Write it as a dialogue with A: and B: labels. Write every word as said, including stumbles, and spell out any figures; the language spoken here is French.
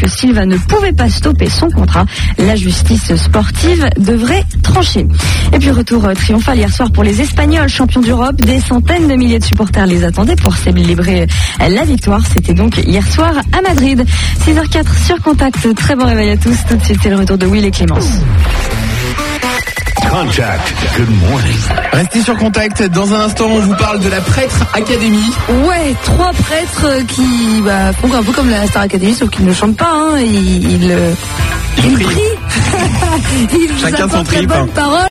A: que Silva ne pouvait pas stopper son contrat. La justice sportive devrait trancher. Et puis retour triomphal hier soir pour les Espagnols, champions d'Europe. Des centaines de milliers de supporters les attendaient pour célébrer la victoire. C'était donc hier soir à Madrid. six heures quatre sur Contact. Très bon réveil à tous. Tout de suite, c'est le retour de Will et Clémence.
B: Contact, good morning.
C: Restez sur Contact. Dans un instant, on vous parle de la Prêtre Academy.
A: Ouais, trois prêtres qui bah, font un peu comme la Star Academy, sauf qu'ils ne chantent pas. Hein. Ils, ils, ils, ils prient. Ils
C: Chacun son trip.
A: Bonnes paroles.